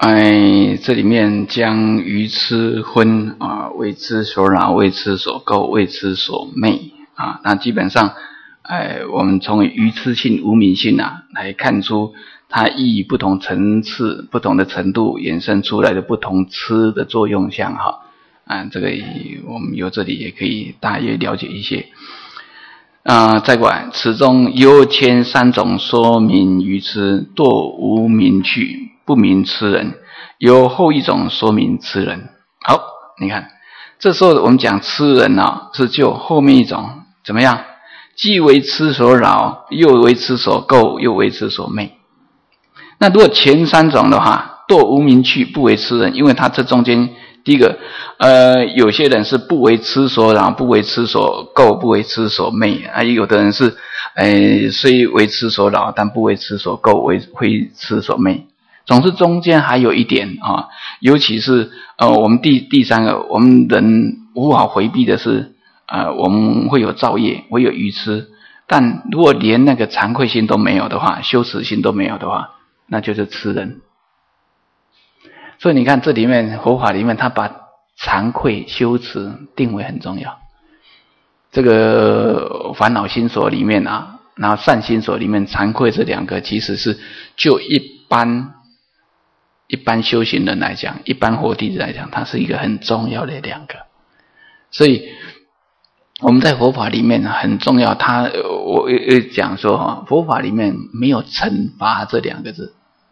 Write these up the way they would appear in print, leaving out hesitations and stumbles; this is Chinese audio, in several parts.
这里面将愚痴分为痴所扰、为痴所构、为痴所昧那基本上我们从愚痴性、无明性来看出它依不同层次、不同的程度衍生出来的不同痴的作用相这个我们由这里也可以大约了解一些。再过来，此中有前三种说明愚痴，堕无明趣，不明痴人；有后一种说明痴人。好，你看，这时候我们讲痴人是就后面一种怎么样？既为痴所扰，又为痴所构，又为痴所昧。那如果前三种的话，堕无明趣，不为痴人，因为它这中间第一个有些人是不为痴所扰，不为痴所构，不为痴所昧有的人是虽为痴所扰，但不为痴所构，为痴所昧。总之中间还有一点尤其是我们第三个，我们人无法回避的是我们会有造业，会有愚痴，但如果连那个惭愧心都没有的话，羞耻心都没有的话，那就是痴人。所以你看这里面佛法里面他把惭愧羞耻定为很重要。这个烦恼心所里面然后善心所里面惭愧这两个其实是就一般修行人来讲，一般佛弟子来讲，它是一个很重要的两个。所以我们在佛法里面很重要，我讲说佛法里面没有惩罚这两个字。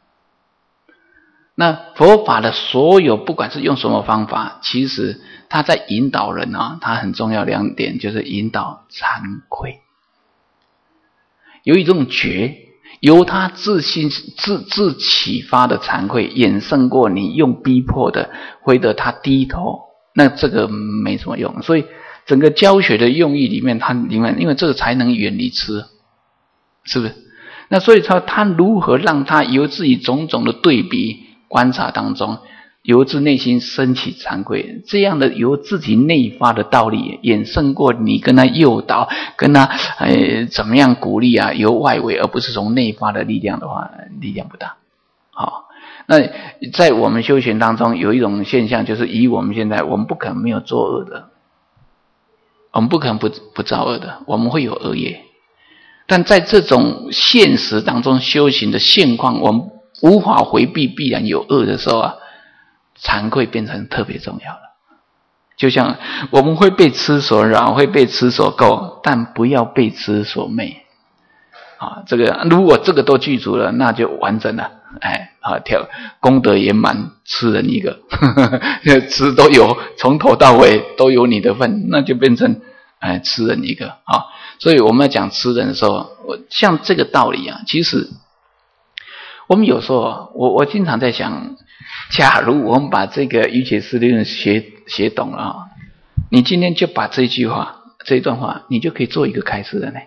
那佛法的所有不管是用什么方法，其实他在引导人他很重要两点，就是引导惭愧，有一种觉，由他自启发的惭愧，远胜过你用逼迫的，会得他低头，那这个没什么用。所以整个教学的用意里面，因为这个才能远离痴，是不是？那所以他如何让他由自己种种的对比观察当中，由自内心升起惭愧，这样的由自己内发的道理，远胜过你跟他诱导，跟他怎么样鼓励由外围而不是从内发的力量的话，力量不大。好，那在我们修行当中有一种现象，就是以我们现在，我们不可能没有作恶的，我们不可能不造恶的，我们会有恶业。但在这种现实当中修行的现况，我们无法回避必然有恶的时候惭愧变成特别重要了。就像我们会被痴所扰，会被痴所构，但不要被痴所昧这个如果这个都具足了，那就完整了。功德圆满，痴人一个痴都有，从头到尾都有你的份，那就变成痴人一个所以我们要讲痴人的时候，像这个道理其实我们有时候我经常在想，假如我们把这个瑜伽师理论学懂了你今天就把这一段话你就可以做一个开示了呢。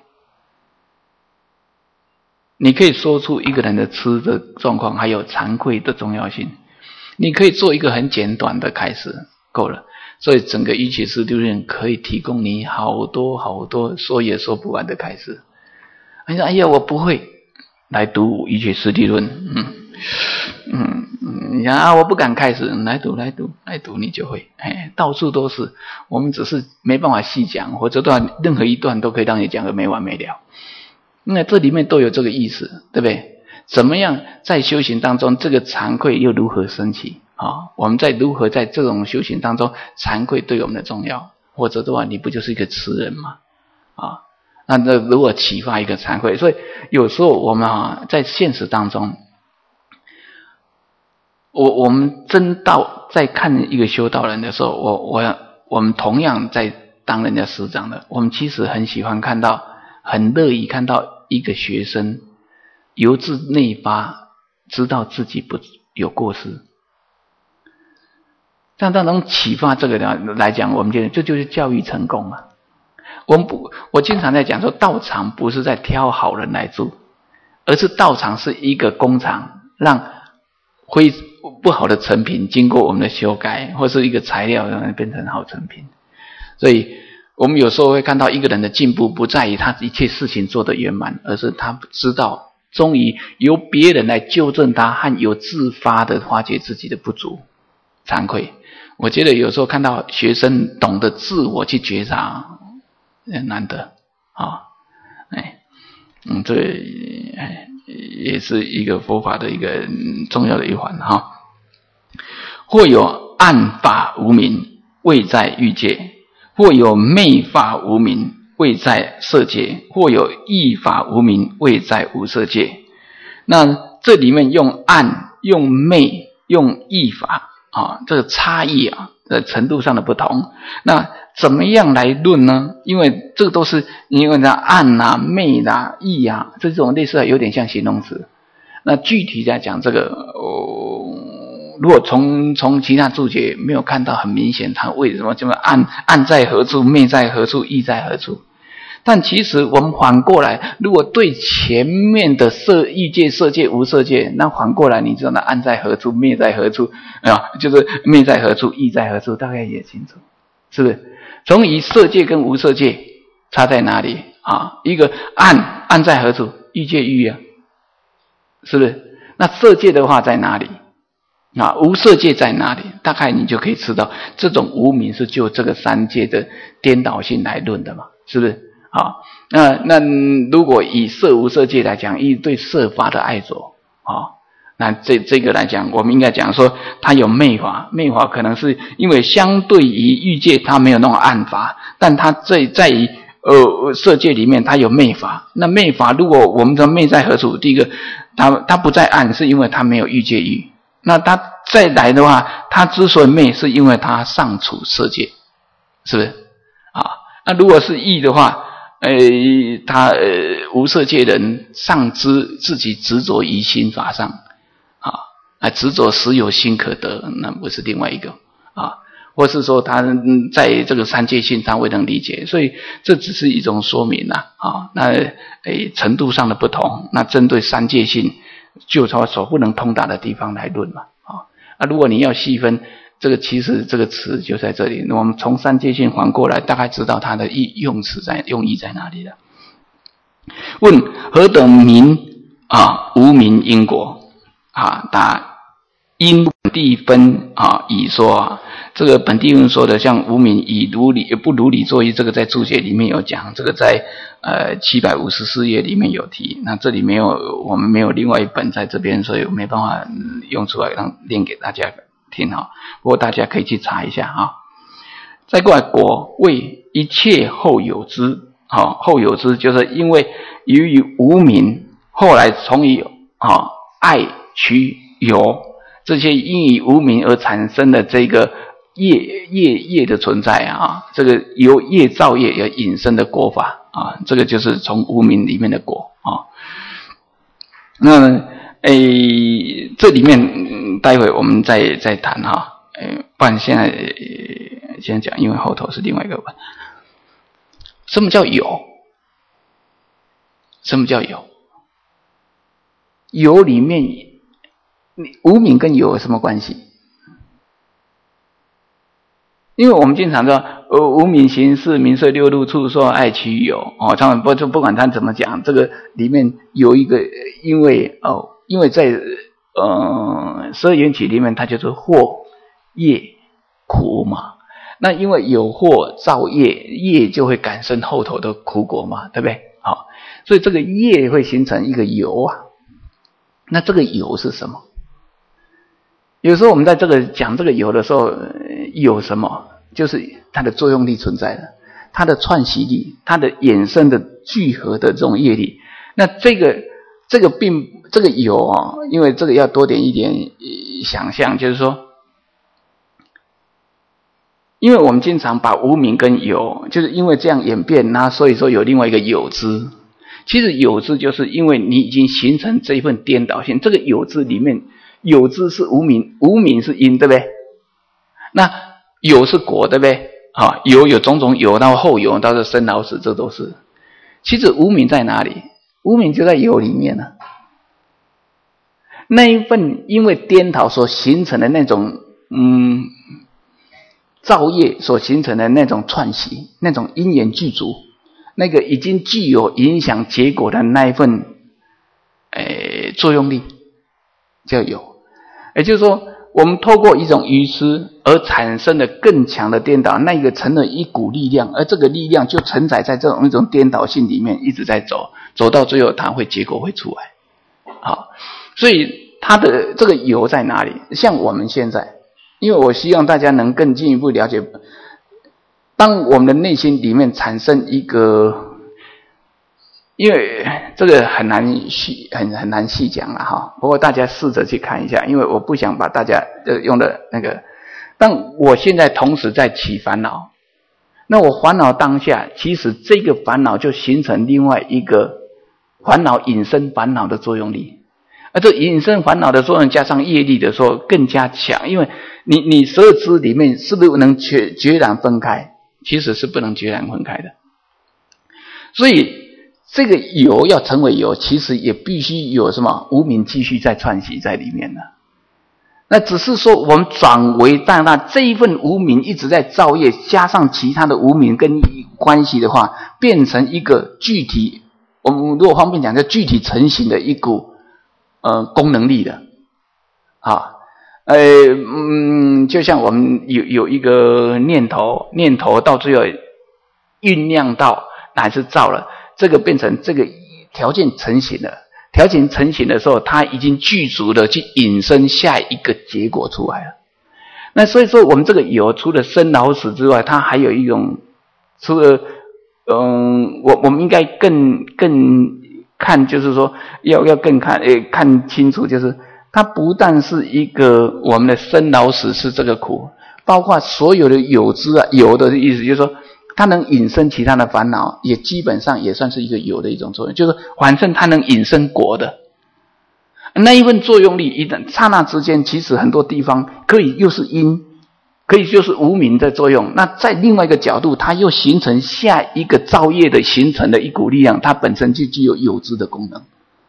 你可以说出一个人的痴的状况，还有惭愧的重要性，你可以做一个很简短的开示，够了。所以整个瑜伽师理论可以提供你好多好多说也说不完的开示。你说哎呀我不会，来读瑜伽师理论你想我不敢开始，来读你就会到处都是。我们只是没办法细讲，或者任何一段都可以让你讲个没完没了。那这里面都有这个意思，对不对？怎么样在修行当中这个惭愧又如何升起我们如何在这种修行当中惭愧对我们的重要，或者的话你不就是一个痴人吗那如果启发一个惭愧，所以有时候我们在现实当中，我们真道在看一个修道人的时候，我们同样在当人家师长的，我们其实很喜欢看到，很乐意看到一个学生由自内发，知道自己不有过失。像这种启发这个来讲，我们觉得这就是教育成功嘛。我经常在讲说，道场不是在挑好人来住，而是道场是一个工厂，让不好的成品经过我们的修改，或是一个材料让它变成好成品。所以我们有时候会看到一个人的进步，不在于他一切事情做得圆满，而是他知道终于由别人来纠正他，和有自发的发觉自己的不足、惭愧。我觉得有时候看到学生懂得自我去觉察，难得啊，这也是一个佛法的一个重要的一环哈。或有暗法无明，位在欲界；或有昧法无明，位在色界；或有异法无明，位在无色界。那这里面用暗、用昧、用异法这个差异的程度上的不同。那怎么样来论呢？因为这个都是因为暗啊、昧啊、异啊，这种类似有点像形容词。那具体来讲这个如果从其他注解没有看到很明显它为什么这么暗在何处，昧在何处，异在何处。但其实我们反过来，如果对前面的欲界、色界、无色界，那反过来你知道那暗在何处，昧在何处就是昧在何处，异在何处，大概也清楚，是不是？从以色界跟无色界差在哪里一个暗在何处，欲界欲是不是？那色界的话在哪里无色界在哪里？大概你就可以知道，这种无明是就这个三界的颠倒性来论的嘛，是不是？那如果以色无色界来讲，以对色法的爱着那这个来讲，我们应该讲说它有昧法，昧法可能是因为相对于欲界它没有那种暗法，但它在于色界里面它有昧法。那昧法如果我们说昧在何处，第一个它不在暗，是因为它没有欲界欲。那它再来的话，它之所以昧，是因为它尚处色界，是不是那如果是异的话，他无色界人尚知自己执着于心法上执着实有心可得，那不是另外一个或是说他在这个三界性他未能理解，所以这只是一种说明那程度上的不同，那针对三界性就他所不能通达的地方来论嘛如果你要细分，这个其实这个词就在这里，我们从三界性还过来，大概知道它的用意在哪里了。问何等名无明因果答因本地分以说这个本地分说的像无明以如理不如理作意，这个在注解里面有讲，这个在754页里面有提。那这里没有，我们没有另外一本在这边，所以没办法用出来念给大家听不过大家可以去查一下再过来果为一切后有之后有之就是因为由于无明，后来从于爱取有这些因于无明而产生的这个业的存在这个由业造业而引申的果法这个就是从无明里面的果那这里面待会我们再谈不然现在先讲，因为后头是另外一个问。什么叫有？什么叫有？有里面无明跟有什么关系？因为我们经常说无明行识名色六路触受爱取有他们不管他怎么讲，这个里面有一个因为在12缘起里面它就是惑业苦嘛，那因为有惑造业就会感生后头的苦果嘛，对不对所以这个业会形成一个有那这个有是什么？有时候我们在这个讲这个有的时候，有什么？就是它的作用力存在的，它的串习力，它的衍生的聚合的这种业力。那这个有因为这个要多点一点想象，就是说，因为我们经常把无明跟有，就是因为这样演变所以说有另外一个有之。其实有之就是因为你已经形成这一份颠倒性，这个有之里面有之是无明，无明是因，对不对？那有是果，对不对有种种有到后有到生老死，这都是。其实无明在哪里？无明就在有里面那一份因为颠倒所形成的那种造业所形成的那种串习，那种因缘具足，那个已经具有影响结果的那一份作用力，叫有。也就是说，我们透过一种愚痴而产生的更强的颠倒，那个成了一股力量，而这个力量就承载在这种一种颠倒性里面，一直在走，走到最后它结果会出来。好，所以它的这个有在哪里？像我们现在，因为我希望大家能更进一步了解，当我们的内心里面产生一个，因为这个很难细讲了哈。不过大家试着去看一下，因为我不想把大家用的那个。但我现在同时在起烦恼，那我烦恼当下，其实这个烦恼就形成另外一个烦恼引生烦恼的作用力，而这引生烦恼的作用加上业力的时候更加强，因为你12支里面是不是能决然分开？其实是不能决然分开的。所以这个有要成为有，其实也必须有什么无明继续在串习在里面呢？那只是说我们转为那这一份无明一直在造业，加上其他的无明跟关系的话，变成一个具体，我们如果方便讲，叫具体成型的一股功能力的。好，就像我们有一个念头到最后酝酿到乃至造了，这个变成这个条件成型了。条件成型的时候，它已经具足的去引申下一个结果出来了。那所以说，我们这个有除了生老死之外，它还有一种，除了我们应该更看，就是说要更看清楚，就是它不但是一个我们的生老死是这个苦，包括所有的有之啊，有的意思就是说，它能引生其他的烦恼，也基本上也算是一个有的一种作用，就是反正它能引生果的那一份作用力，一旦刹那之间，其实很多地方可以又是因，可以就是无明的作用。那在另外一个角度，它又形成下一个造业的形成的一股力量，它本身就具有有知的功能，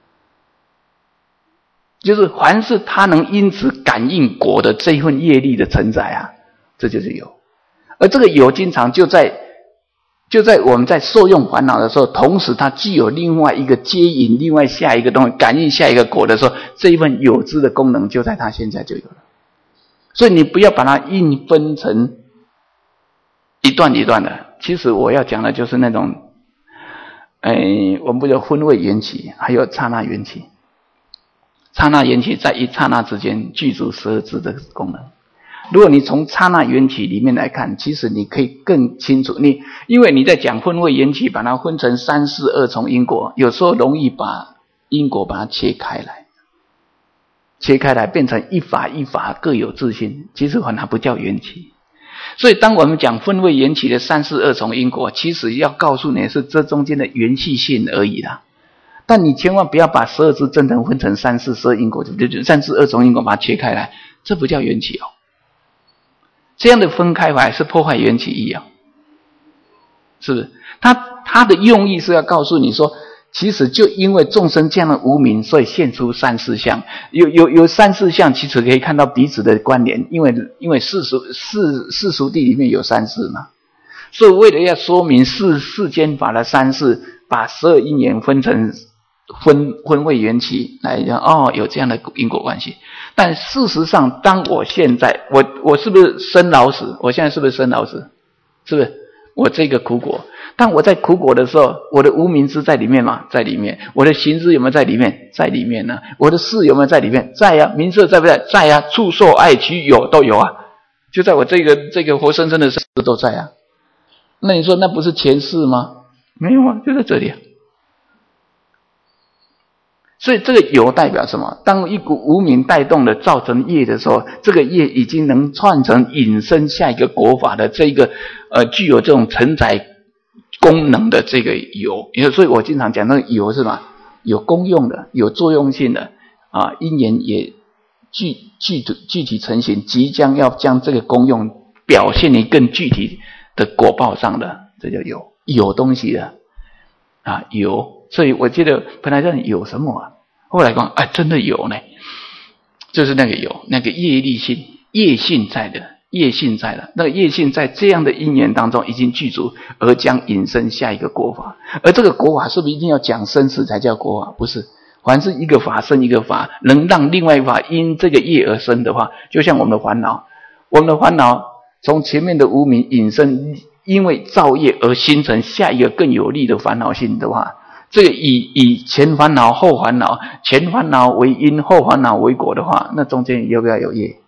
就是凡是它能因此感应果的这一份业力的承载啊，这就是有。而这个有经常就在我们在受用烦恼的时候，同时它具有另外一个接引另外下一个东西，感应下一个果的时候，这一份有知的功能就在它现在就有了。所以你不要把它硬分成一段一段的。其实我要讲的就是那种我们不叫分位缘起，还有刹那缘起。刹那缘起在一刹那之间具足12支的功能。如果你从刹那缘起里面来看，其实你可以更清楚，因为你在讲分位缘起，把它分成3、4、2重因果，有时候容易把因果把它切开来变成一法一法各有自性，其实反而不叫缘起。所以当我们讲分位缘起的3、4、2重因果，其实要告诉你是这中间的缘起性而已啦。但你千万不要把12支真正分成3、4、12因果，就3、4、2重因果把它切开来，这不叫缘起哦。这样的分开法是破坏缘起一样，是不是？他的用意是要告诉你说，其实就因为众生这样的无明，所以现出3、4相。有3、4相，其实可以看到彼此的关联，因为世俗谛里面有3、4嘛，所以为了要说明世间法的3、4，把12因缘分成分位缘起来讲，有这样的因果关系。但事实上，当我现在我是不是生老死？我现在是不是生老死？是不是？我这个苦果，当我在苦果的时候，我的无明知在里面吗？在里面。我的行知有没有在里面？在里面呢。我的事有没有在里面？在啊。名色在不在？在啊。触受爱取有都有啊，就在我这个活生生的事都在啊。那你说那不是前世吗？没有啊，就在这里啊。所以这个有代表什么？当一股无明带动的造成业的时候，这个业已经能串成引申下一个果法的这个具有这种承载功能的这个有。所以我经常讲那个有是吧？有功用的，有作用性的啊，因缘也具体成型，即将要将这个功用表现于更具体的果报上的，这叫有东西的啊，有。所以我记得本来讲有什么啊，后来讲真的有呢，就是那个有那个业力性，业性在的，那个业性在这样的因缘当中已经具足，而将引申下一个果法。而这个果法是不是一定要讲生死才叫果法？不是， 凡是一个法生一个法，能让另外一法因这个业而生的话，就像我们的烦恼，我们的烦恼从前面的无明引生，因为造业而形成下一个更有利的烦恼性的话，这个以前烦恼后烦恼，前烦恼为因，后烦恼为果的话，那中间要不要有业？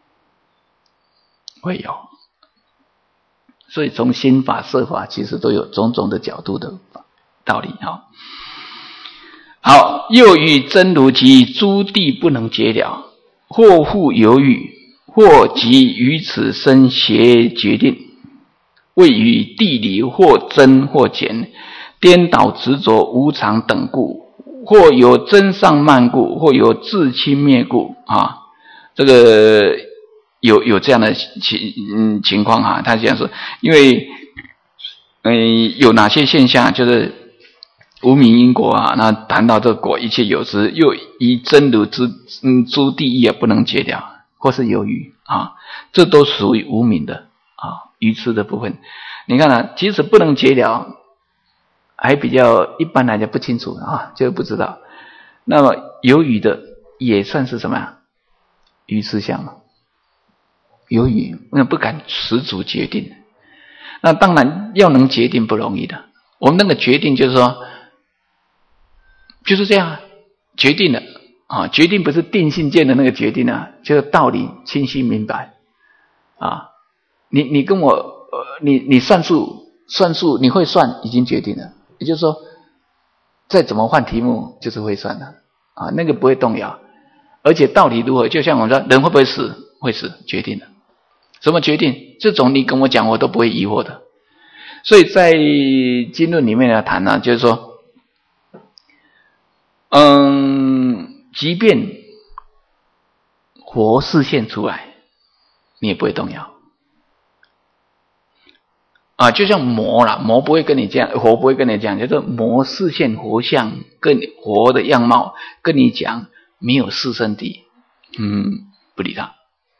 会有。所以从心法色法其实都有种种的角度的道理。好，又与真如及诸地不能结了，或复犹豫，或即于此生邪决定，谓与地理或真或简，颠倒执着无常等故，或有真上慢故，或有自轻灭故这个有这样的情况他这样说，因为有哪些现象就是无明因果那谈到这个果一切有之，又以真如之诸地也不能结了，或是犹豫这都属于无明的愚痴的部分。你看即使不能结了，还比较一般来讲不清楚就不知道。那么犹豫的也算是什么呀？愚痴相嘛。犹豫那不敢十足决定，那当然要能决定不容易的。我们那个决定就是说就是这样决定了决定不是定性见的那个决定就是道理清晰明白你跟我你算数你会算已经决定了，也就是说再怎么换题目就是会算的那个不会动摇。而且道理如何，就像我们说人会不会死，会死，决定了。什么决定？这种你跟我讲我都不会疑惑的。所以在经论里面谈就是说即便佛示现出来你也不会动摇就像魔不会跟你讲，佛不会跟你讲，就是魔示现佛像跟佛的样貌跟你讲没有四圣谛不理他，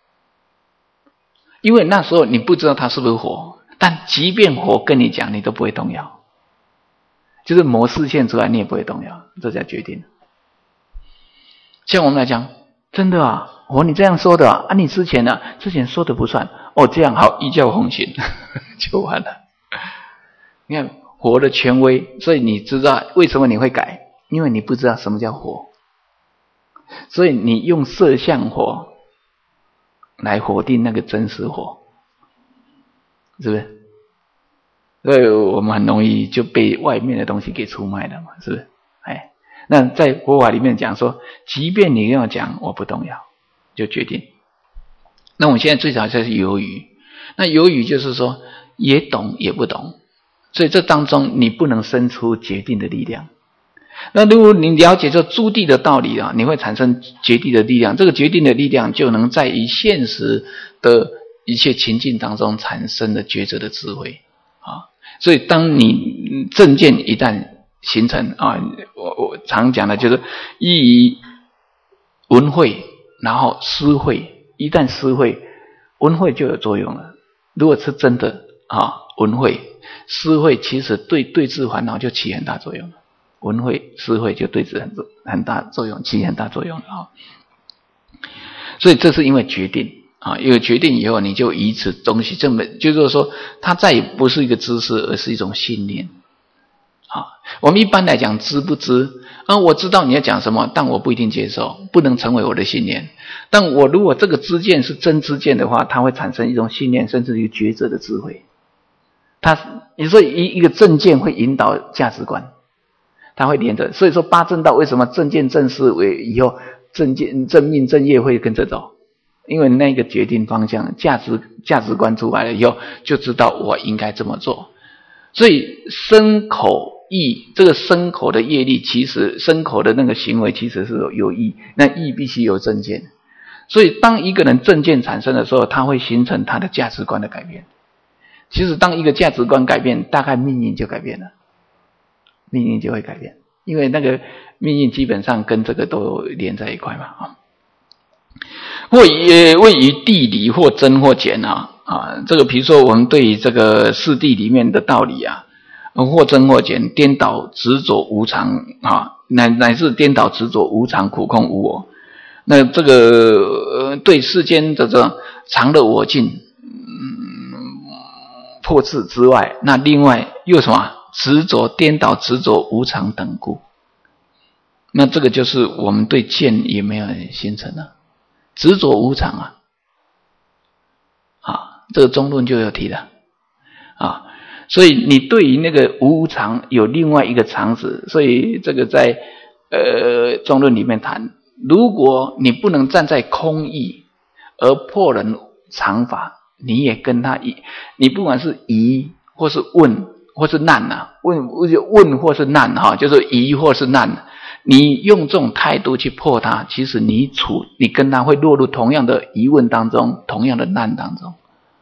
因为那时候你不知道他是不是佛，但即便佛跟你讲你都不会动摇，就是魔示现出来你也不会动摇，这叫决定。像我们来讲真的你这样说的你之前说的不算这样好，依教奉行就完了。你看佛的权威，所以你知道为什么你会改，因为你不知道什么叫佛，所以你用色相佛来否定那个真实佛，是不是？所以我们很容易就被外面的东西给出卖了嘛，是不是？那在佛法里面讲说，即便你要讲我不动摇，就决定。那我们现在最早就是犹豫，那犹豫就是说也懂也不懂，所以这当中你不能生出决定的力量。那如果你了解这诸地的道理你会产生决定的力量，这个决定的力量就能在于现实的一切情境当中产生的抉择的智慧所以当你正见一旦形成我常讲的就是依闻慧然后思慧，一旦思慧，闻慧就有作用了。如果是真的闻慧思慧，其实对治烦恼就起很大作用了。闻慧思慧就对治很大作用，起很大作用了所以这是因为决定因为决定以后你就以此东西证明，就是说它再也不是一个知识，而是一种信念我们一般来讲知不知我知道你要讲什么，但我不一定接受，不能成为我的信念。但我如果这个知见是真知见的话，它会产生一种信念，甚至于抉择的智慧。你说一个正见会引导价值观，它会连着。所以说八正道为什么正见正思维以后正见正命正业会跟着走，因为那个决定方向价值观出来了以后，就知道我应该这么做。所以身口意，这个身口的业力，其实身口的那个行为其实是有意，那意必须有正见。所以当一个人正见产生的时候，他会形成他的价值观的改变。其实当一个价值观改变，大概命运就改变了，命运就会改变，因为那个命运基本上跟这个都连在一块嘛或也位于地理或真或简这个比如说我们对于这个四谛里面的道理或真或简颠倒执着无常乃至颠倒执着无常苦空无我。那这个对世间的这常的我净破斥之外，那另外又什么执着颠倒执着无常等故。那这个就是我们对见也没有形成了执着无常这个中论就有提的所以你对于那个无常有另外一个常识，所以这个在中论里面谈，如果你不能站在空义而破人常法，你也跟他你不管是疑或是问或是难问或是难就是疑或是难，你用这种态度去破它，其实你跟他会落入同样的疑问当中，同样的难当中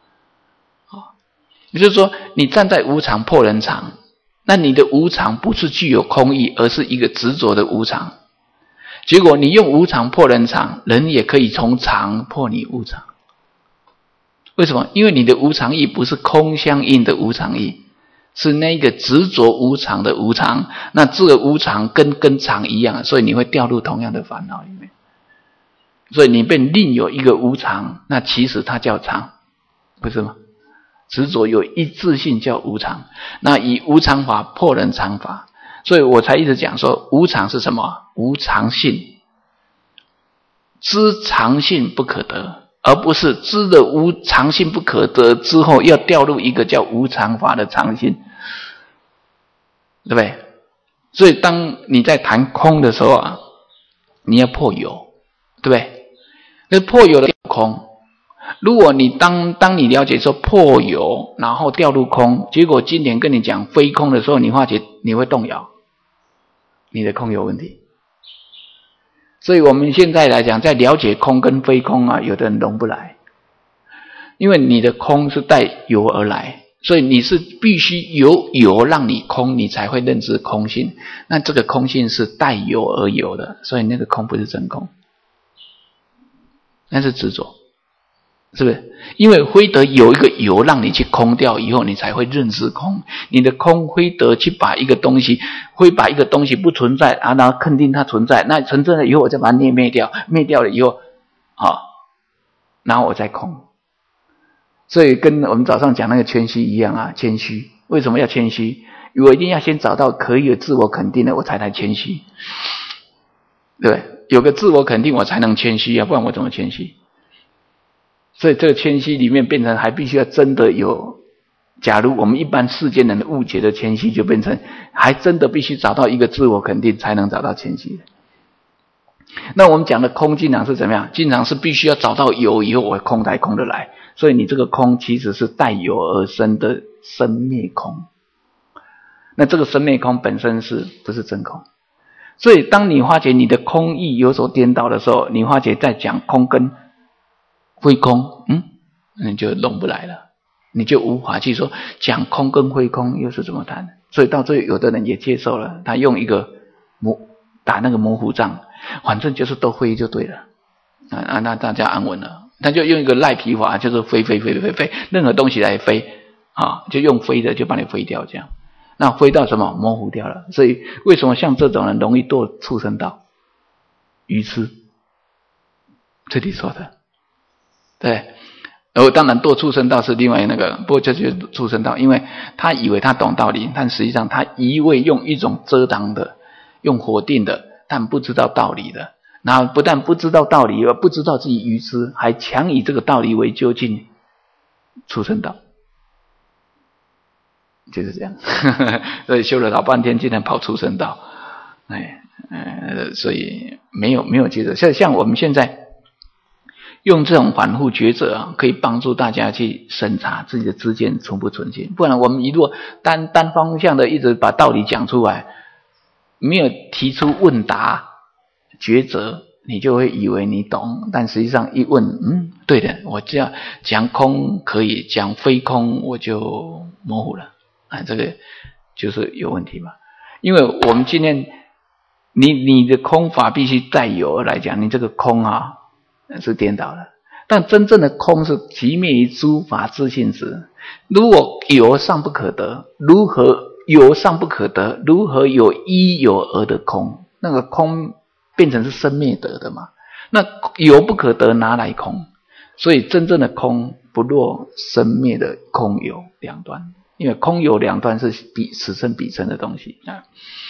也就是说，你站在无常破人常，那你的无常不是具有空义，而是一个执着的无常。结果你用无常破人常，人也可以从常破你无常。为什么？因为你的无常义不是空相应的无常义，是那个执着无常的无常。那这个无常跟常一样，所以你会掉入同样的烦恼里面。所以你被另有一个无常，那其实它叫常，不是吗？执着有一致性叫无常，那以无常法破人常法，所以我才一直讲说无常是什么？无常性，知常性不可得，而不是知的无常性不可得之后要掉入一个叫无常法的常性，对不对？所以当你在谈空的时候你要破有，对不对？那破有的空，如果你当你了解说破有，然后掉入空，结果今天跟你讲非空的时候，你发觉你会动摇，你的空有问题。所以我们现在来讲，在了解空跟非空有的人融不来，因为你的空是带有而来，所以你是必须有让你空，你才会认知空性。那这个空性是带有而有的，所以那个空不是真空，那是执着。是不是？因为非得有一个有让你去空掉以后，你才会认识空。你的空非得去把一个东西不存在然后肯定它存在，那存在了以后我再把它灭掉，灭掉了以后然后我再空。所以跟我们早上讲那个谦虚一样谦虚为什么要谦虚？我一定要先找到可以有自我肯定的，我才来谦虚，对不对？有个自我肯定我才能谦虚，要不然我怎么谦虚？所以这个谦虚里面变成还必须要真的有，假如我们一般世间人的误解的谦虚，就变成还真的必须找到一个自我肯定才能找到谦虚。那我们讲的空经常是怎么样？经常是必须要找到有以后我空才空得来，所以你这个空其实是带有而生的生灭空。那这个生灭空本身是不是真空？所以当你发觉你的空义有所颠倒的时候，你发觉在讲空跟非空你就弄不来了，你就无法去说讲空跟非空又是怎么谈。所以到这里有的人也接受了，他用一个打那个模糊仗，反正就是都飞就对了那大家安稳了。他就用一个赖皮法，就是飞，任何东西来飞就用飞的就把你飞掉，这样那飞到什么模糊掉了。所以为什么像这种人容易堕畜生道？愚痴，这里说的对。当然堕畜生道是另外那个，不过就是畜生道，因为他以为他懂道理，但实际上他一味用一种遮挡的，用否定的，但不知道道理的，然后不但不知道道理，而不知道自己愚痴，还强以这个道理为究竟，畜生道就是这样所以修了老半天竟然跑畜生道所以没有觉得像我们现在用这种反复抉择可以帮助大家去审查自己的知见纯不纯净。不然我们如果单方向的一直把道理讲出来，没有提出问答抉择，你就会以为你懂，但实际上一问对的，我这样讲空可以，讲非空我就模糊了这个就是有问题嘛。因为我们今天你的空法必须带有来讲，你这个空是颠倒的。但真正的空是即灭于诸法自性时，如果有尚不可得，如何有尚不可得？如何有一有二的空？ 那个空变成是生灭得的嘛。那有不可得，拿来空？所以真正的空不落生灭的空有两端，因为空有两端是此生彼生的东西啊。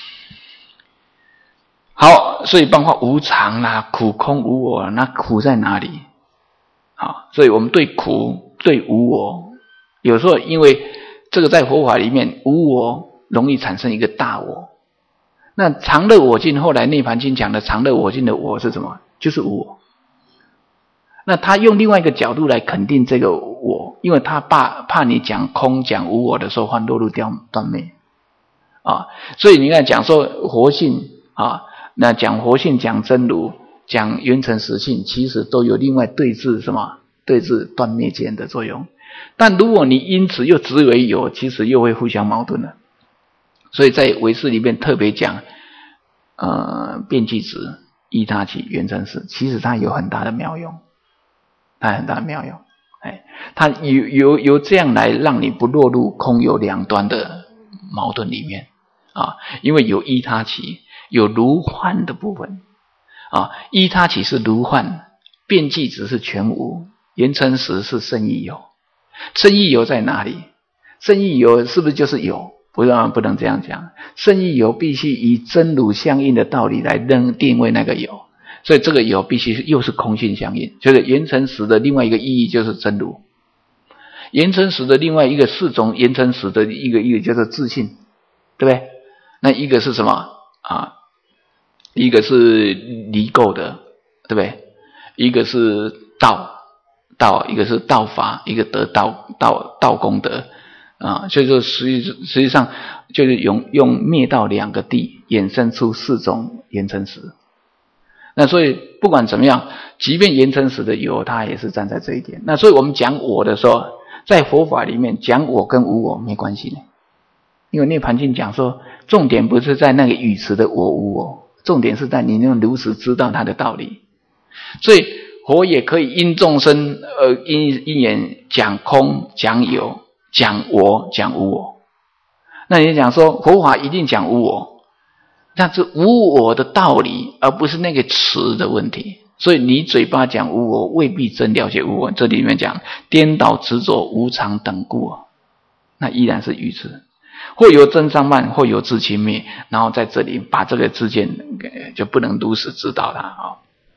好，所以包括无常啦、苦空无我，那苦在哪里？好，所以我们对苦、对无我，有时候因为这个在佛法里面，无我容易产生一个大我。那常乐我净，后来涅槃经讲的常乐我净的我是什么？就是无我。那他用另外一个角度来肯定这个我，因为他怕你讲空讲无我的时候，换落入断灭啊。所以你看讲说活性啊，那讲活性、讲真如、讲缘成实性，其实都有另外对治什么？对治断灭间的作用。但如果你因此又执为有，其实又会互相矛盾了。所以在唯识里面特别讲遍计执、依他起、缘成实，其实它有很大的妙用，它很大的妙用。它由这样来让你不落入空有两端的矛盾里面啊，因为有依他起，有如幻的部分啊，依他起是如幻，遍计执是全无，缘成实是胜义有。胜义有在哪里？胜义有是不是就是有？不能这样讲，胜义有必须以真如相应的道理来定位那个有，所以这个有必须又是空性相应，就是缘成实的另外一个意义就是真如，缘成实的另外一个四种缘成实的一个叫做自性，对不对？那一个是什么啊？一个是离垢的，对不对？一个是道，一个是道法，一个得道功德啊，所以说实际上就是用灭道两个地衍生出四种缘成实。那所以不管怎么样，即便缘成实的有，它也是站在这一点。那所以我们讲我的时候，在佛法里面讲我跟无我没关系呢，因为涅槃经讲说，重点不是在那个语词的我无我，重点是在你能如实知道它的道理。所以佛也可以因众生因缘讲空、讲有、讲我、讲无我。那你讲说佛法一定讲无我，那是无我的道理，而不是那个词的问题。所以你嘴巴讲无我，未必真了解无我。这里面讲颠倒执着无常等故，那依然是愚痴。或有真上慢，或有自轻蔑，然后在这里把这个之间就不能如实知道它啊。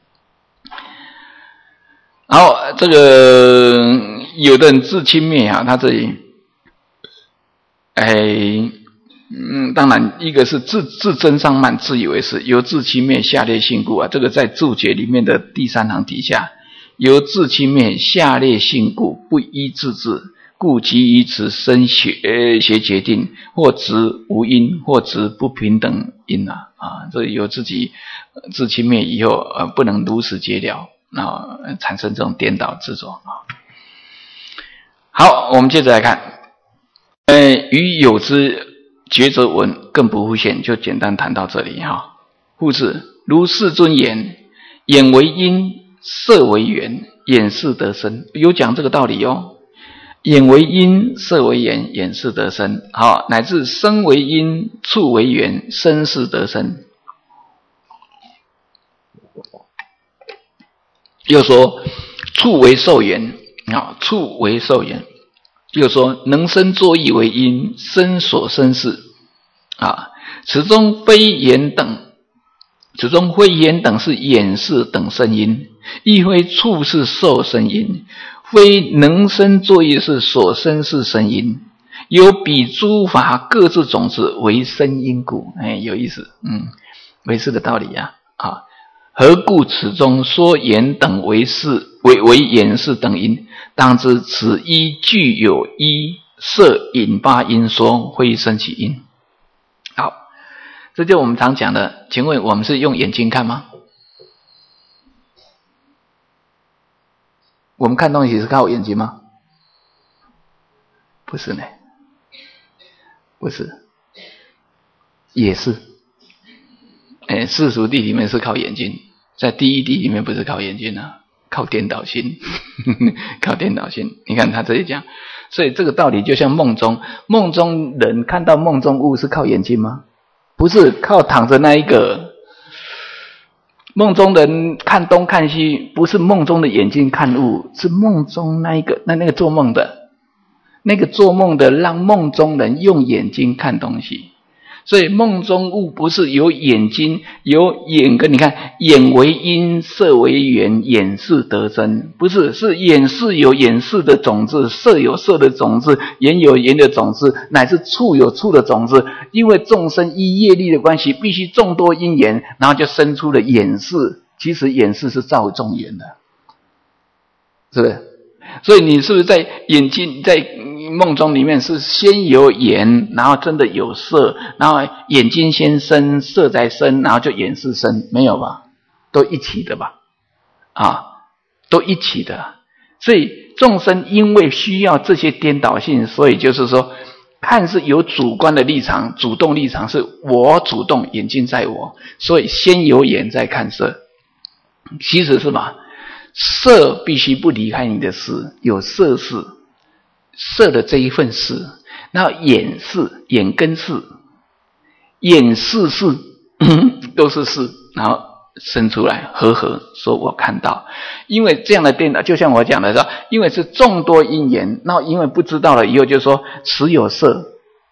然后这个有的人自轻蔑啊，他这里当然一个是自真上慢，自以为是，由自轻蔑下列性故啊，这个在注解里面的第三行底下，由自轻蔑下列性故，不依自治，故即以此生邪决定，或执无因，或执不平等因啊，这由自己自轻蔑以后不能如实解了，然后产生这种颠倒执着啊。好，我们接着来看，与有之觉则闻更不复现，就简单谈到这里哈。复次，如世尊言，眼为因，色为缘，眼识得生，有讲这个道理哦。眼为因，色为缘，眼识得生，好，乃至声为因，触为缘，声识得生。又说触为受缘，触为受缘。又说能生作意为因，生所生事此中非言等，此中非言等是眼识等生因，亦非触是受生因，非能生作意是所生是生因，有彼诸法各自种子为生因故。有意思，唯识的道理啊。何故此中说言等为眼识等因？当知此一具有一色引发因说，非生起因。好，这就我们常讲的，请问我们是用眼睛看吗？我们看东西是靠眼睛吗？不是呢，不是，也是。世俗谛里面是靠眼睛，在第一谛里面不是靠眼睛啊，靠颠倒心靠颠倒心。你看他这里讲，所以这个道理就像梦中人看到梦中物是靠眼睛吗？不是，靠躺着那一个梦中人看东看西，不是梦中的眼睛看物，是梦中那个做梦的，那个做梦的让梦中人用眼睛看东西。所以梦中物不是有眼睛有眼跟你看，眼为因，色为缘，眼识得生，不是，是眼识有眼识的种子，色有色的种子，眼有眼的种子，乃至处有处的种子。因为众生依业力的关系，必须众多因缘，然后就生出了眼识。其实眼识是造众缘的，是不是？所以你是不是在眼睛在梦中里面是先有眼，然后真的有色，然后眼睛先生，色再生，然后就眼识生？没有吧？都一起的吧？都一起的。所以众生因为需要这些颠倒性，所以就是说看似有主观的立场，主动立场是我主动，眼睛在我，所以先有眼再看色。其实是吧？色必须不离开你的识，有色识，色的这一份识，然后眼识，眼跟识，眼识是都是识，然后生出来合说我看到。因为这样的颠倒，就像我讲的说，因为是众多因缘，那因为不知道了以后就说时有色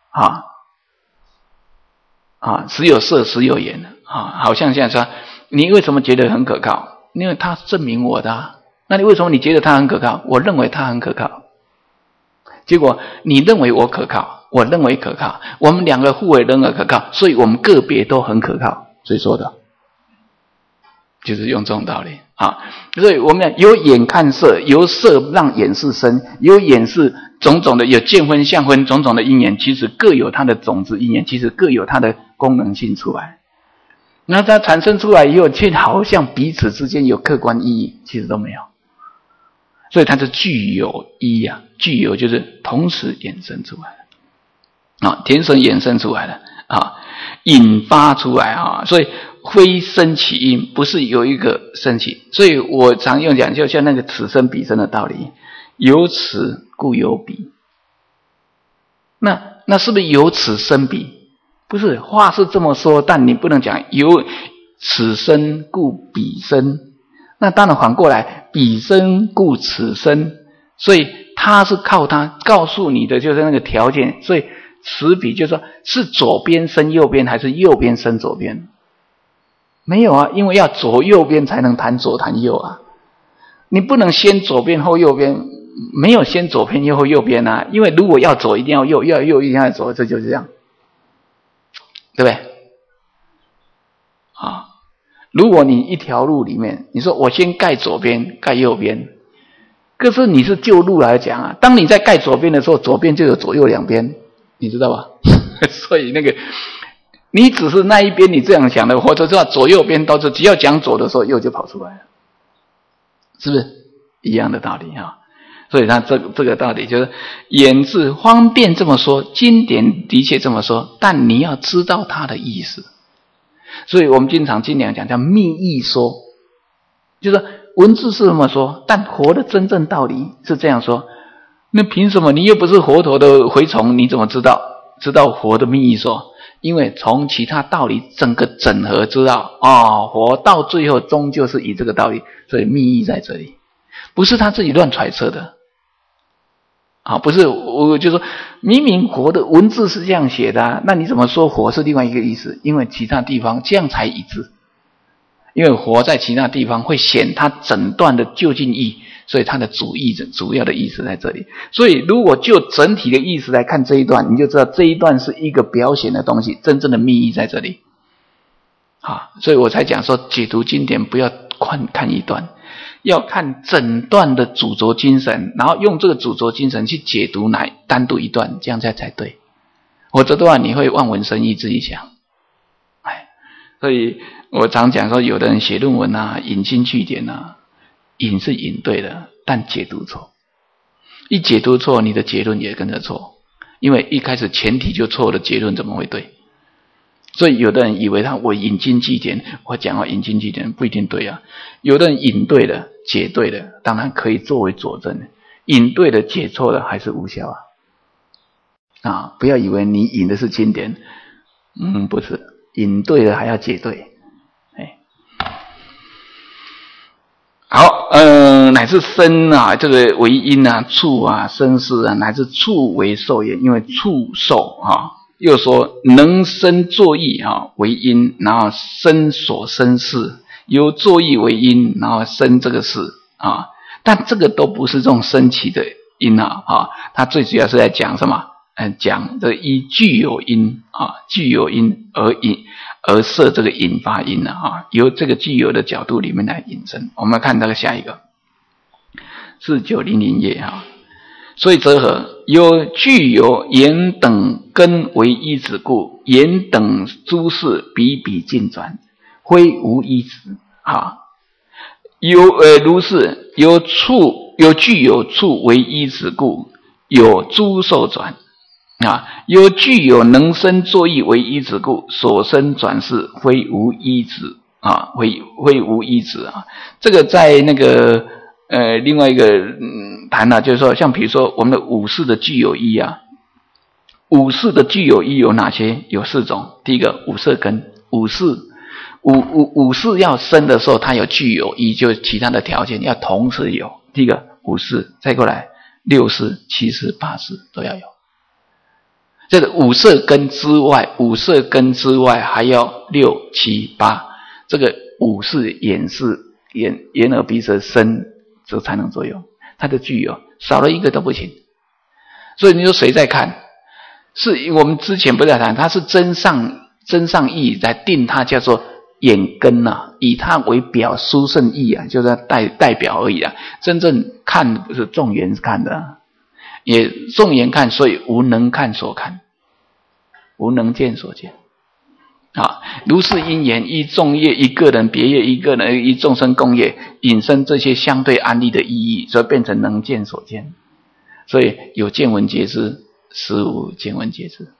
时有色时有眼好像这样说。你为什么觉得很可靠？因为它证明我的那你为什么你觉得它很可靠？我认为它很可靠。结果你认为我可靠，我认为可靠，我们两个互为认为可靠，所以我们个别都很可靠。谁说的？就是用这种道理所以我们有眼看色，由色让眼识生，有眼识种种的，有见分相分种种的因缘，其实各有它的种子因缘，其实各有它的功能性出来。那它产生出来以后，却好像彼此之间有客观意义，其实都没有。所以它是具有一具有就是同时衍生出来的天生衍生出来的引发出来所以非生起因，不是有一个生起。所以我常用讲，就像那个此生彼生的道理，有此故有彼。那是不是有此生彼？不是，话是这么说，但你不能讲有此生故彼生。那当然反过来，彼生故此生，所以他是靠他告诉你的就是那个条件。所以此彼就是说是左边生右边还是右边生左边？没有因为要左右边才能谈左谈右你不能先左边后右边，没有先左边后右边因为如果要左一定要右，要右一定要左，这就是这样，对不对？如果你一条路里面，你说我先盖左边盖右边，可是你是就路来讲当你在盖左边的时候，左边就有左右两边，你知道吧？所以那个你只是那一边你这样想的，或者说左右边都是，只要讲左的时候右就跑出来了，是不是一样的道理所以他这个道理就是言字方便这么说，经典的确这么说，但你要知道它的意思。所以我们经常讲叫密意说，就是文字是这么说，但佛的真正道理是这样说。那凭什么你又不是佛陀的蛔虫，你怎么知道佛的密意说？因为从其他道理整个整合知道佛到最后终究是以这个道理，所以密意在这里，不是他自己乱揣测的不是，我就说明明佛的文字是这样写的那你怎么说佛是另外一个意思？因为其他地方这样才一致，因为佛在其他地方会显他整段的究竟义，所以他的主要的意思在这里。所以如果就整体的意思来看这一段，你就知道这一段是一个表显的东西，真正的密意在这里所以我才讲说解读经典不要看一段，要看整段的主轴精神，然后用这个主轴精神去解读单独一段，这样才对。否则的话你会望文生义，自己想所以我常讲说，有的人写论文引经据典引是引对的，但解读错。一解读错，你的结论也跟着错，因为一开始前提就错了，结论怎么会对？所以有的人以为我引经据典，我讲引经据典不一定对有的人引对了解对了，当然可以作为佐证，引对了解错了还是无效不要以为你引的是经典不是，引对了还要解对好，乃至身啊，这个为因啊，处啊，身事啊，乃至处为受也，因为处受啊。又说能生作意啊为因，然后生所生事，由作意为因，然后生这个事啊。但这个都不是这种生起的因啊，它最主要是在讲什么？讲这依具有因啊，具有因而设这个引发因啊，由这个具有的角度里面来引申。我们看这个下一个4900页啊。所以则何？有具有言等根为依止故，言等诸事比比尽转，非无依止啊。如是有具有处为依止故，有诸受转啊。有具有能生作意为依止故，所生转世非无依止啊，非无依止啊。这个在那个另外一个谈就是说，像比如说我们的五事的具有依啊，五事的具有依有哪些？有4种。第一个五色根，五事要生的时候，它有具有依，就是其他的条件要同时有。第一个五事，再过来6事、7事、8事都要有。这个五色根之外还要6、7、8，这个五事眼耳鼻舌身，这才能作用。它的具有少了一个都不行。所以你说谁在看？是我们之前不在谈，它是真上义来定它，叫做眼根啊，以它为表，殊胜义啊，就是代表而已啊。真正看不是众缘看的，也众缘看，所以无能看所看，无能见所见啊。如是因缘，依众业一个人别业一个人，依众生共业，引申这些相对安立的意义，所以变成能见所见。所以有见闻觉知，实无见闻觉知。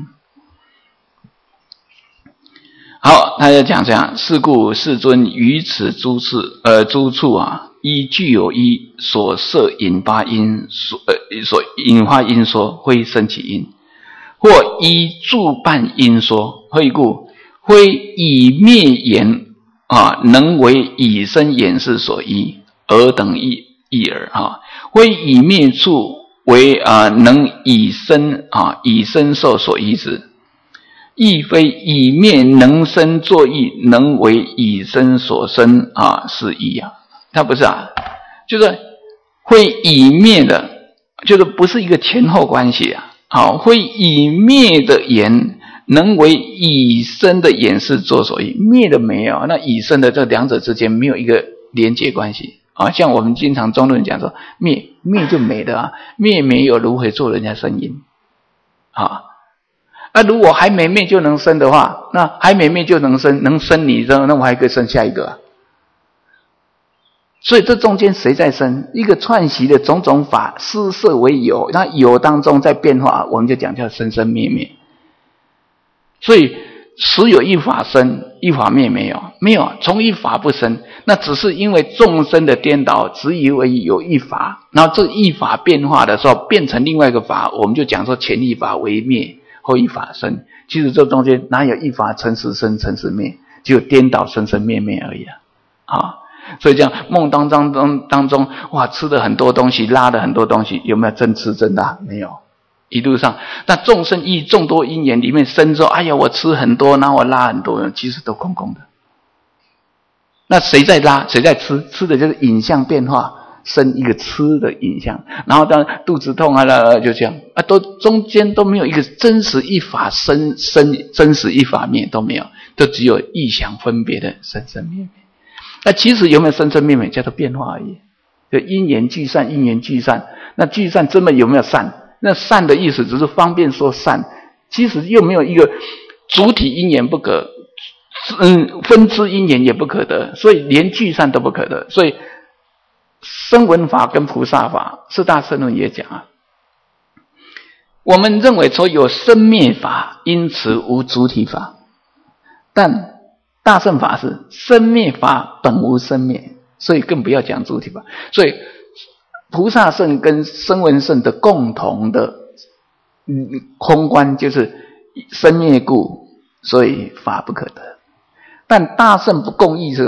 好，他就讲这样：是故世尊于此诸处啊，依具有依所摄引发因所引发因说，非生起因；或依助伴因说，何故？非以灭言啊，能为以身演示所依，尔等义耳啊；非以灭处为能以身受所依之。亦非以灭能生作意，能为以身所生啊，是义啊。它不是就是会以灭的，就是不是一个前后关系会以灭的言，能为以身的演示作所依。灭的没有，那以身的这两者之间没有一个连结关系像我们经常中论讲说，灭就没的灭没有如何做人家生因如果还没灭就能生的话，那还没灭就能生你之后，那我还可以生下一个所以这中间谁在生？一个串习的种种法施设为有，那有当中在变化，我们就讲叫生生灭灭。所以实有一法生，一法灭没有，从一法不生，那只是因为众生的颠倒，只以为有一法，然后这一法变化的时候变成另外一个法，我们就讲说前一法为灭，后一法生。其实这中间哪有一法成时生成时灭，只有颠倒生生灭灭而已所以这样梦当中哇，吃了很多东西，拉了很多东西，有没有真吃真拉？没有。一路上那众生依众多因缘里面生说，哎呀我吃很多，然后我拉很多，其实都空空的。那谁在拉谁在吃？吃的就是影像变化，生一个吃的影像，然后当肚子痛就这样都中间都没有一个真实一法生真实一法灭都没有，都只有异想分别的生生灭灭。那其实有没有生生灭灭，叫做变化而已。就因缘聚散，因缘聚散，那聚散真的有没有散？那散的意思只是方便说散，其实又没有一个主体因缘不可，分支因缘也不可得，所以连聚散都不可得。所以声闻法跟菩萨法，四大圣论也讲我们认为说有生灭法，因此无主体法，但大乘法是生灭法本无生灭，所以更不要讲主体法。所以菩萨圣跟声闻圣的共同的空观就是生灭故，所以法不可得。但大乘不共义是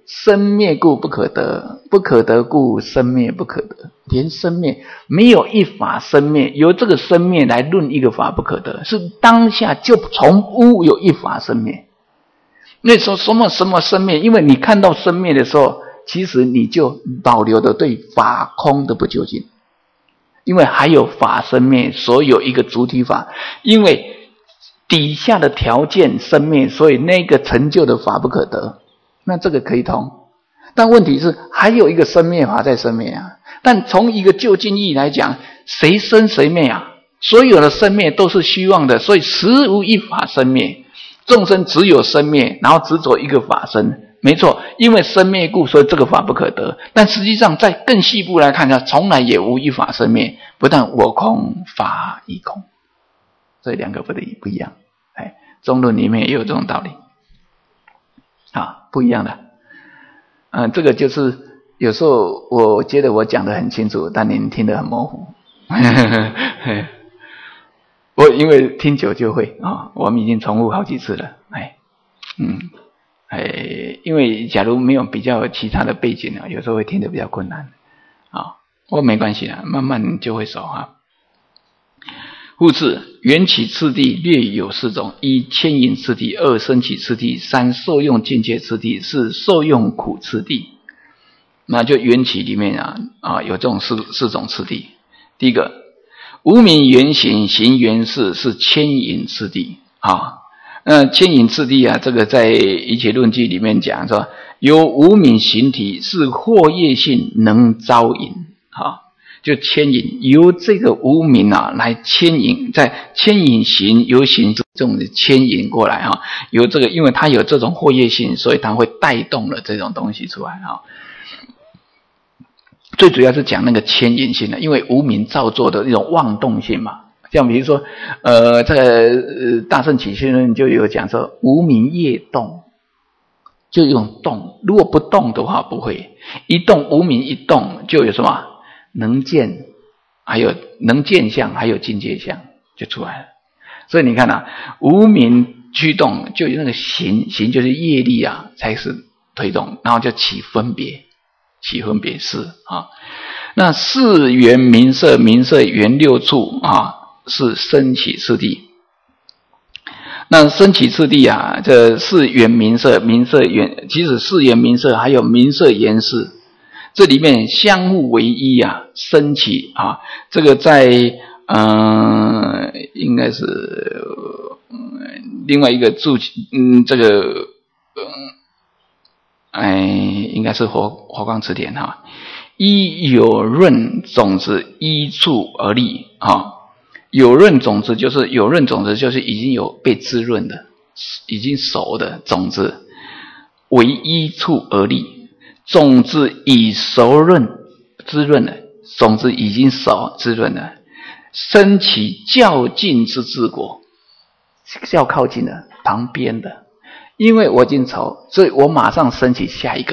生灭故不可得，不可得故生灭不可得。连生灭没有一法生灭，由这个生灭来论一个法不可得，是当下就从无有一法生灭。那时候什么生灭？因为你看到生灭的时候，其实你就保留的对法空的不究竟，因为还有法生灭，所以有一个主体法，因为底下的条件生灭，所以那个成就的法不可得，那这个可以通。但问题是还有一个生灭法在生灭啊。但从一个究竟义来讲，谁生谁灭啊？所有的生灭都是虚妄的，所以实无一法生灭。众生只有生灭，然后执着一个法生，没错，因为生灭故，所以这个法不可得。但实际上在更细部来看呢，从来也无一法生灭，不但我空，法亦空，所以两个不一样。中论里面也有这种道理啊，不一样的。这个就是有时候我觉得我讲得很清楚，但您听得很模糊。我因为听久就会啊，我们已经重复好几次了。因为假如没有比较其他的背景，有时候会听得比较困难啊。不过没关系啦，慢慢就会熟哈。复次，缘起次第略有四种：一、牵引次第；二、生起次第；三、受用境界次第；四、受用苦次第。那就缘起里面有这种四种次第。第一个，无明缘行，行缘事，是牵引次第啊。牵引次第这个在一切论记里面讲说，由无明行体是惑业性能招引就牵引，由这个无明来牵引，在牵引行，由行这种牵引过来由这个，因为它有这种惑业性，所以它会带动了这种东西出来最主要是讲那个牵引性的，因为无明造作的那种妄动性嘛。像比如说在大乘起信论就有讲说，无明业动，就用动，如果不动的话不会，一动无明一动就有什么能见，还有能见相，还有境界相就出来了。所以你看无明驱动，就有那个行就是业力才是推动，然后就起分别事那四缘名色，名色缘六处是生起次第。那生起次第这四缘名色，名色缘，其实四缘名色还有名色缘事，这里面相互为一生起这个在应该是另外一个注这个应该是华光词典依有润种子依处而立有润种子就是已经有被滋润的，已经熟的种子，为依处而立。种子已熟润滋润了，种子已经熟滋润了，生起较近之治果，较靠近的旁边的，因为我已经熟，所以我马上升起下一个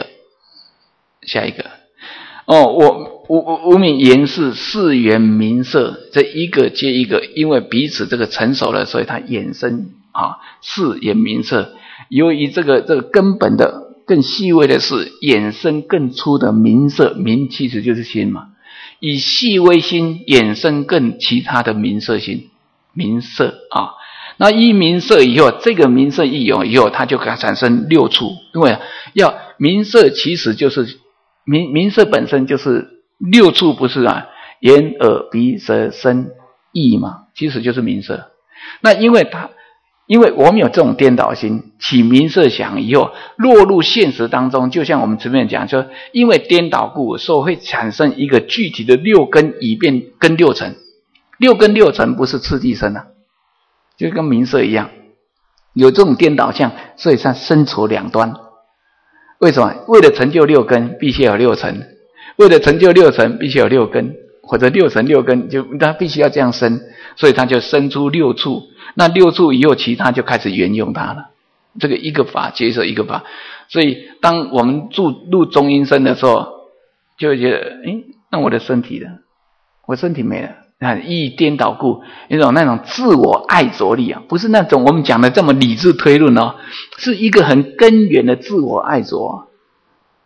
无明缘事，四缘名色，这一个接一个，因为彼此这个成熟了，所以它衍生四缘名色。由于这个根本的更细微的是衍生更粗的名色，名其实就是心嘛，以细微心衍生更其他的名色心，名色那依名色以后，这个名色一有以后，它就可以产生六处，因为名色其实就是名色本身就是六处，不是眼耳鼻舌身意嘛，其实就是名色。那因为我们有这种颠倒心，起名色想以后落入现实当中，就像我们前面讲说，因为颠倒故，所以会产生一个具体的六根，以便根六尘。六根六尘不是次第生就跟名色一样，有这种颠倒相，所以它身处两端。为什么？为了成就六根，必须有六尘；为了成就六尘，必须有六根，或者六尘六根，就它必须要这样生，所以它就生出六处。那六处以后，其他就开始沿用它了。这个一个法接着一个法，所以当我们入中阴身的时候，就会觉得，那我的身体呢？我身体没了。意颠倒故，那种自我爱着力不是那种我们讲的这么理智推论是一个很根源的自我爱着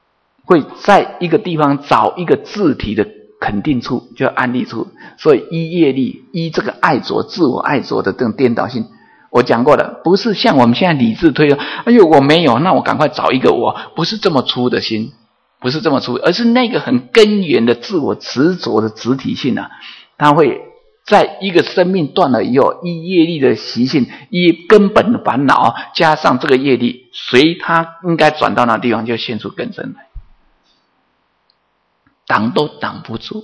会在一个地方找一个自体的肯定处，叫安立处。所以依业力，依这个爱着、自我爱着的这种颠倒性，我讲过了，不是像我们现在理智推论，哎呦我没有，那我赶快找一个我，不是这么粗的心，不是这么粗，而是那个很根源的自我执着的实体性啊，它会在一个生命断了以后，依业力的习性，依根本的烦恼，加上这个业力，随它应该转到那地方，就现出根生来，挡都挡不住，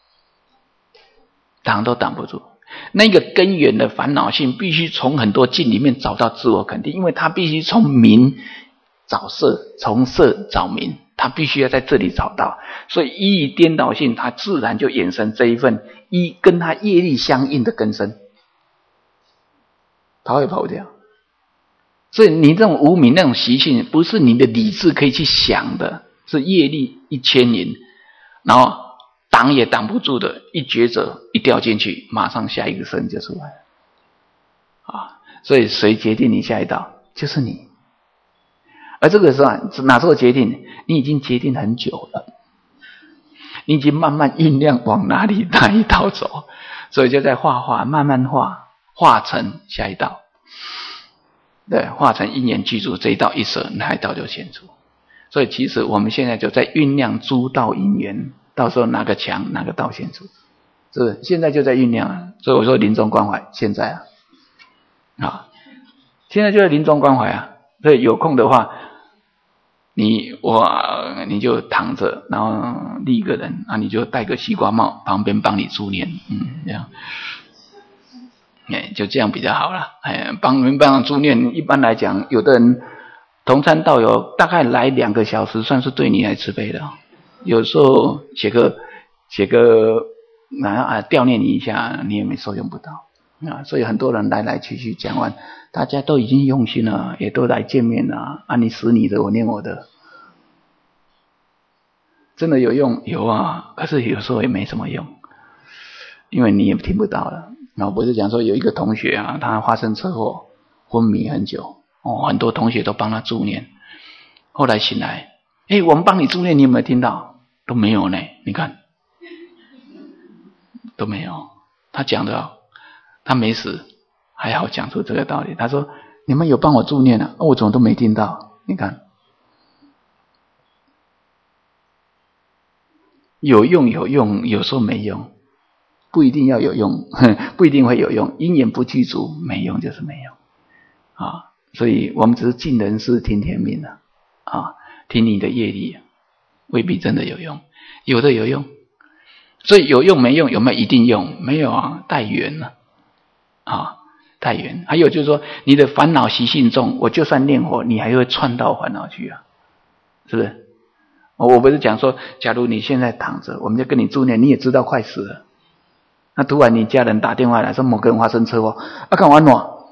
挡都挡不住。那个根源的烦恼性必须从很多境里面找到自我肯定，因为它必须从名找色，从色找名，它必须要在这里找到。所以依颠倒性，它自然就衍生这一份依跟它业力相应的根生，跑也跑不掉。所以你这种无明那种习性，不是你的理智可以去想的，是业力一牵引，然后挡也挡不住的，一抉择一掉进去，马上下一个生就出来了啊！所以谁决定你下一道，就是你。而这个时候哪时候决定？你已经决定很久了，你已经慢慢酝酿往哪一道走，所以就在画慢慢画成下一道。对，化成因缘具足，这一道一舍，那一道就显出。所以其实我们现在就在酝酿诸道因缘，到时候哪个强哪个道显出，是不是？现在就在酝酿啊。所以我说临终关怀，现在现在就在临终关怀啊。所以有空的话，你就躺着，然后立一个人啊，你就戴个西瓜帽，旁边帮你助念，这样。就这样比较好了。帮人助念，一般来讲，有的人同参道友大概来2个小时，算是对你来慈悲的。有时候写个悼念你一下，你也没受用不到啊。所以很多人来去讲完，大家都已经用心了，也都来见面了啊。你死你的，我念我的，真的有用有啊，可是有时候也没什么用，因为你也听不到了。然后不是讲说有一个同学啊，他发生车祸昏迷很久很多同学都帮他助念，后来醒来，我们帮你助念，你有没有听到？都没有呢，你看都没有。他讲的他没死，还好讲出这个道理。他说你们有帮我助念啊，我怎么都没听到？你看有用，有时候没用，不一定要有用，不一定会有用，因缘不具足，没用就是没用啊。所以我们只是尽人事听天命啊，听你的业力未必真的有用，有的有用。所以有用没用，有没有一定用？没有啊，带缘了带缘。还有就是说你的烦恼习性重，我就算念佛，你还会窜到烦恼去啊，是不是？我不是讲说假如你现在躺着，我们就跟你助念，你也知道快死了，那突然你家人打电话来说某个人发生车祸看完了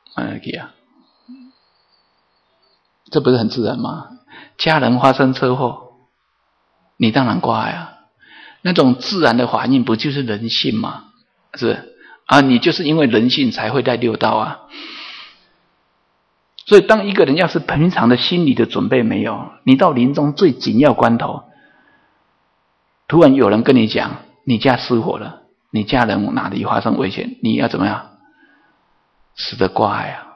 这不是很自然吗？家人发生车祸，你当然挂呀，那种自然的反应不就是人性吗？是不是你就是因为人性才会在六道啊。所以当一个人要是平常的心理的准备没有，你到临终最紧要关头，突然有人跟你讲你家失火了，你家人哪里发生危险，你要怎么样？死得挂碍啊。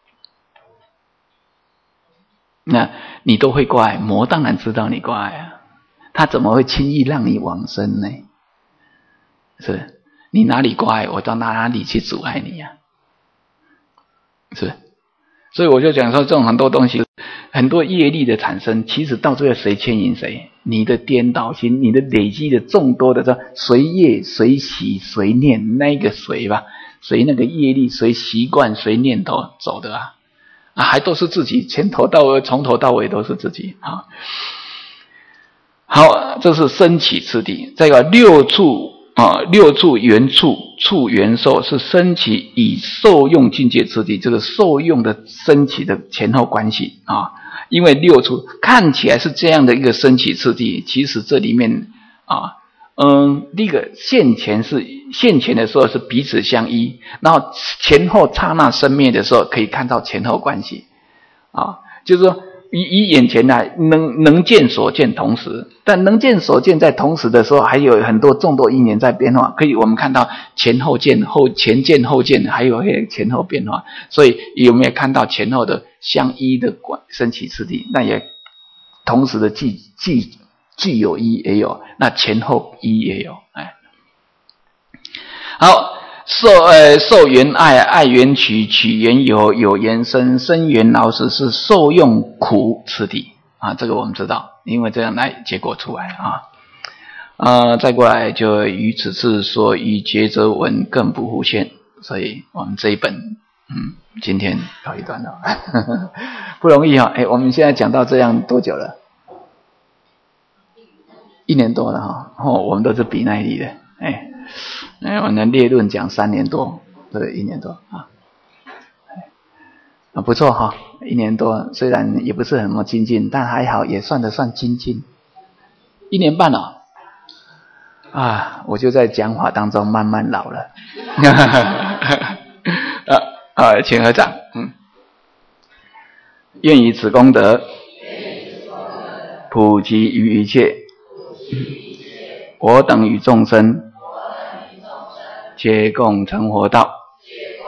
那你都会挂碍，魔当然知道你挂碍啊，他怎么会轻易让你往生呢？是你哪里挂碍，我到哪里去阻碍你啊？是。所以我就讲说，这种很多东西，很多业力的产生，其实到最后谁牵引谁？你的颠倒心，你的累积的众多的随业随喜随念，那个随吧，随那个业力，随习惯，随念头走的还都是自己，从头到尾都是自己啊。好，这是升起次第。这个六处缘处缘受是升起以受用境界次第，这个受用的升起的前后关系因为六处看起来是这样的一个升起次第，其实这里面第一个现前的时候是彼此相依，然后前后刹那生灭的时候可以看到前后关系就是说以眼前来能见所见同时，但能见所见在同时的时候，还有很多众多因缘在变化。可以我们看到前后见、前见后见，还有前后变化。所以有没有看到前后的相依的升起次第？那也同时的既有一也有，那前后一也有。好。受缘爱，爱缘取，取缘有，有缘生，生缘老死是受用苦次第啊，这个我们知道，因为这样来结果出来再过来就于此次说与觉者文更不互现，所以我们这一本今天告一段落不容易我们现在讲到这样多久了？1年多了我们都是比耐力的我们列论讲3年多，对，1年多不错1年多，虽然也不是很精进，但还好也算精进。1年半了我就在讲法当中慢慢老了请合掌。愿以此功德普及于一切我等与众生皆共成佛道。